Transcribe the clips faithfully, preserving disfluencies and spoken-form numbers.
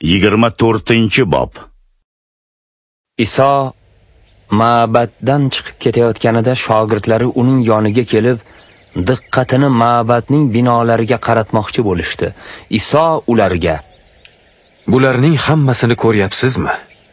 yigirma to'rtinchi bob. Iso ma'batdan chiqib ketayotganida shogirdlari uning yoniga kelib, diqqatini ma'batning binolariga qaratmoqchi bo'lishdi. Iso ularga: "Bularning hammasini ko'ryapsizmi?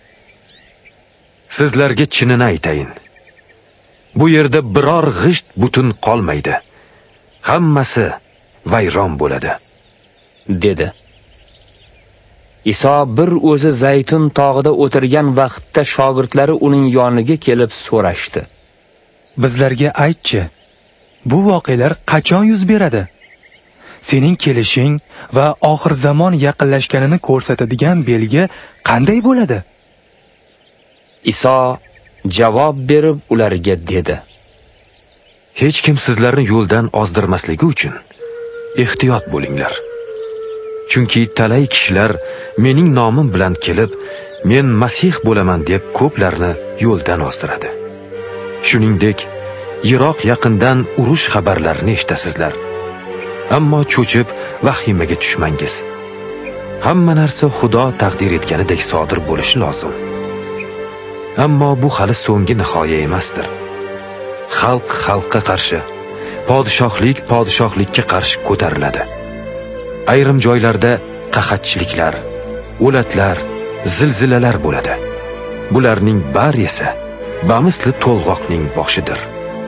Sizlarga chinini aytayin. Bu yerda biror g'isht butun qolmaydi. Hammasi vayron bo'ladi", dedi. Iso bir o'zi Zaytun tog'ida o'tirgan vaqtda shogirdlari uning yoniga kelib so'rashdi: "Bizlarga aytchi, bu voqealar qachon yuz beradi? Sening kelishing va oxir zamon yaqinlashganini ko'rsatadigan belgi qanday bo'ladi?" Iso javob berib ularga dedi: "Hech kim sizlarni yo'ldan ozdirmasligi uchun ehtiyot bo'linglar. Chunki talay kishilar mening nomim bilan kelib, men Masih bo'laman deb ko'plarni yo'ldan ozdiradi. Shuningdek, yiroq yaqindan urush xabarlarini eshitasizlar. Ammo cho'chib vahimaga tushmangiz. Hamma narsa Xudo taqdir etganidek sodir bo'lishi lozim. Ammo bu hali so'nggi nihoya emasdir. Xalq xalqqa qarshi, podshohlik podshohlikka qarshi ko'tariladi. Ayrim joylarda qahatchiliklar, o'latlar, zilzilalar bo'ladi. Bularning bari esa bamisli to'lg'oqning boshidir.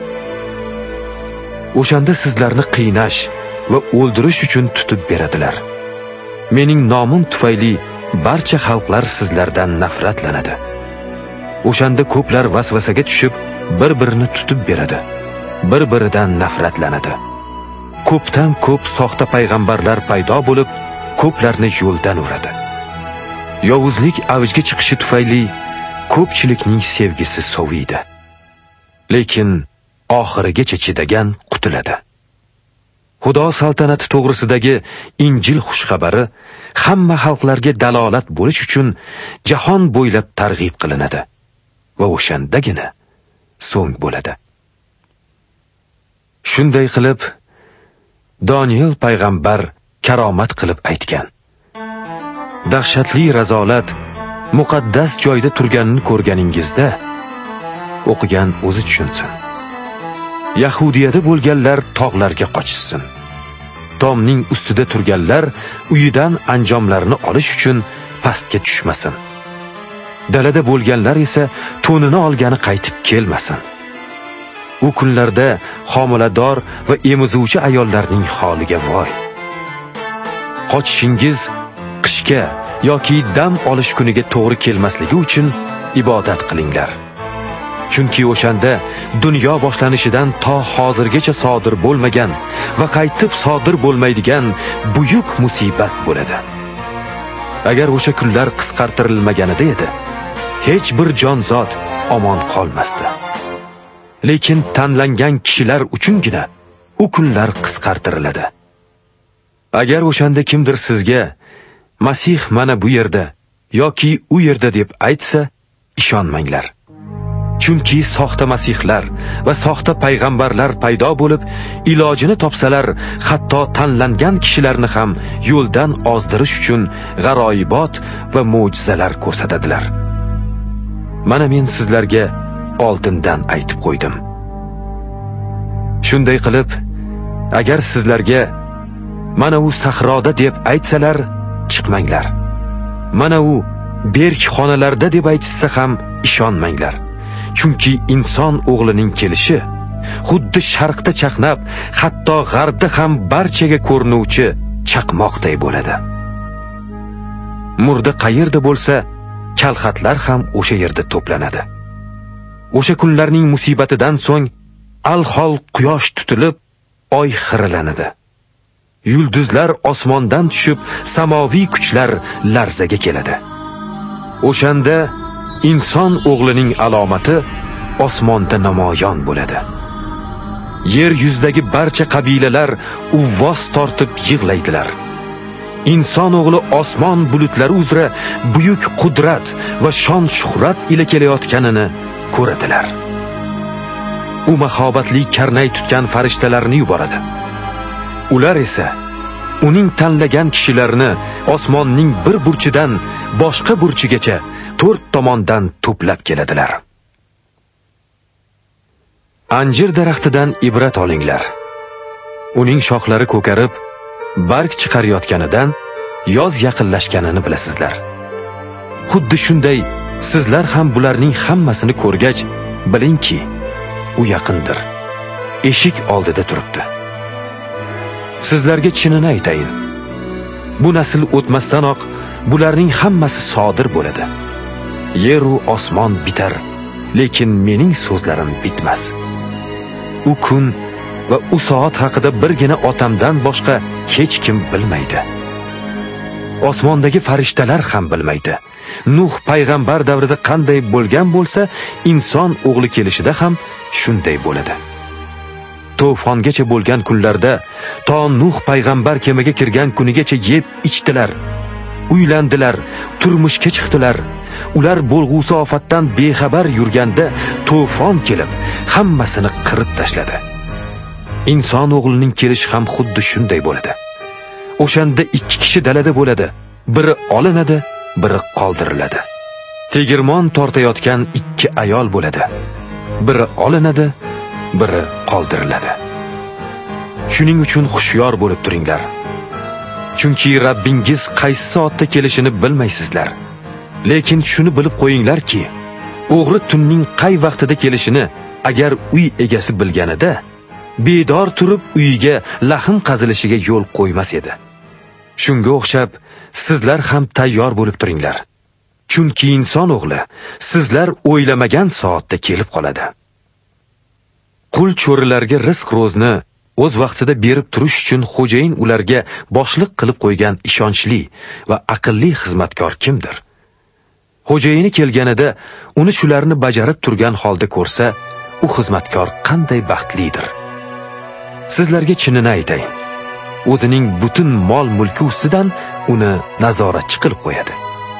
O'shanda sizlarni qiynash va o'ldirish uchun tutib beradilar. Mening nomim tufayli barcha xalqlar sizlardan nafratlanadi. O'shanda ko'plar vasvasaga tushib, bir-birini tutib beradi. Bir-biridan nafratlanadi. Ko'pdan ko'p soxta payg'ambarlar paydo bo'lib, ko'plarni yo'ldan uradi. Yovuzlik avjga chiqishi tufayli ko'pchilikning sevgisi soviydi. Lekin oxirigacha chidagan qutuladi. Xudo saltanati to'g'risidagi Injil xushxabari hamma xalqlarga dalolat bo'lish uchun jahon bo'ylab targ'ib qilinadi va o'shandagina so'ng bo'ladi. Shunday qilib Daniel payg'ambar karomat qilib aytgan: "Dahshatli razolat muqaddas joyda turganini ko'rganingizda o'qigan o'zi tushunsin. Yahudiyada bo'lganlar tog'larga qochishsin. Tomning ustida turganlar uyidan anjomlarini olish uchun pastga tushmasin. Dalada bo'lganlar esa to'nini olgani qaytib kelmasin. U kunlarda homilador va emizuvchi ayollarning holiga voy. Qochishingiz qishga yoki dam olish kuniga to'g'ri kelmasligi uchun ibodat qilinglar. Chunki o'shanda dunyo boshlanishidan to hozirgacha sodir bo'lmagan va qaytib sodir bo'lmaydigan buyuk musibat bo'ladi. Agar o'sha kunlar qisqartirilmaganida edi, hech bir jonzot omon qolmasdi. Lekin tanlangan kishilar uchungina u kunlar qisqartiriladi. Agar o'shanda kimdir sizga Masih mana bu yerda yoki u yerda deb aytsa, ishonmanglar. Chunki soxta masihlar va soxta payg'ambarlar paydo bo'lib, ilojini topsalar, hatto tanlangan kishilarni ham yo'ldan ozdirish uchun g'aroyibot va mo'jizalar ko'rsatadilar. Mana men sizlarga oldindan aytib qo'ydim. Shunday qilib, agar sizlarga mana u sahroda deb aytsalar, chiqmanglar. Mana u berk xonalarda deb aytsa ham ishonmanglar. Chunki inson o'g'lining kelishi xuddi sharqda chaqnab, hatto g'arbda ham barchaga ko'rinuvchi chaqmoqday bo'ladi. Murda qayerda bo'lsa, kalxatlar ham o'sha yerda to'planadi. O'sha kunlarning musibatidan so'ng alhol quyosh tutilib, oy xiralanadi. Yulduzlar osmondan tushib, samoviy kuchlar larzaga keladi. O'shanda inson o'g'lining alomati osmonda namoyon bo'ladi. Yer yuzidagi barcha qabilalar uvvos tortib yig'laydilar. Inson o'g'li osmon bulutlari uzra buyuk qudrat va shon shuhrat ila kelayotganini ko'radilar. U mahobatli karnay tutgan farishtalarni yuboradi. Ular esa uning tanlagan kishilarini osmonning bir burchidan boshqa burchigacha to'rt tomondan to'plab keladilar. Anjir daraxtidan ibrat olinglar. Uning shoxlari ko'karib, barg chiqarayotganidan yoz yaqinlashganini bilasizlar. Xuddi shunday sizlar ham bularning hammasini ko'rgach, bilingki, u yaqindir. Eshik oldida turibdi. Sizlarga chinini aytayin. Bu nasl o'tmasdanoq bularning hammasi sodir bo'ladi. Yer u osmon bitar, lekin mening so'zlarim bitmas. U kun va u soat haqida birgina otamdan boshqa hech kim bilmaydi. Osmondagi farishtalar ham bilmaydi. Nuh payg'ambar davrida qanday bo'lgan bo'lsa, inson o'g'li kelishida ham shunday bo'ladi. To'fongacha bo'lgan kunlarda, to Nuh payg'ambar kemaga kirgan kunigacha yeb ichdilar, uylandilar, turmushga chiqdilar. Ular bo'lg'usi ofatdan bexabar yurganda to'fon kelib, hammasini qirib tashladi. Inson o'g'lining kelishi ham xuddi shunday bo'ladi. O'shanda ikki kishi dalada bo'ladi. Biri olinadi, biri qoldiriladi. Tegirmon tortayotgan ikki ayol bo'ladi. Biri olinadi, biri qoldiriladi. Shuning uchun xushyor bo'lib turinglar. Chunki Rabbingiz qaysi soatda kelishini bilmaysizlar. Lekin shuni bilib qo'yinglarki, o'g'ri tunning qay vaqtida kelishini agar uy egasi bilganida, bedor turib uyiga lahm qazilishiga yo'l qo'ymas edi. Shunga o'xshab, sizlar ham tayyor bo'lib turinglar. Chunki inson o'g'li sizlar o'ylamagan soatda kelib qoladi. Qul cho'rilarga rizq ro'zni o'z vaqtida berib turish uchun xo'jayin ularga boshliq qilib qo'ygan ishonchli va aqlli xizmatkor kimdir? Xo'jayini kelganida uni shularni bajarib turgan holda ko'rsa, u xizmatkor qanday baxtlidir. Sizlarga chinini aytayin. O'zining butun mol mulki ustidan uni nazoratchi qilib qo'yadi.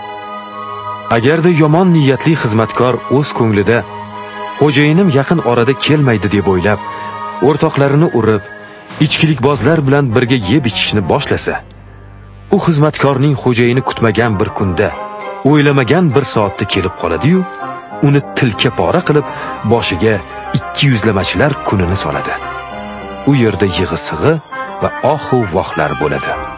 Agarda yomon niyatli xizmatkor o'z ko'nglida xo'jayinim yaqin orada kelmaydi deb o'ylab, o'rtoqlarini urib, ichkilikbozlar bilan birga yeb ichishni boshlasa, u xizmatkorning xo'jayini kutmagan bir kunda, o'ylamagan bir soatda kelib qoladi-yu, uni tilka pora qilib, boshiga ikki yuzlamachilar kunini soladi. U yerda yig'i-sig'i va ohu vohlar bo'ladi.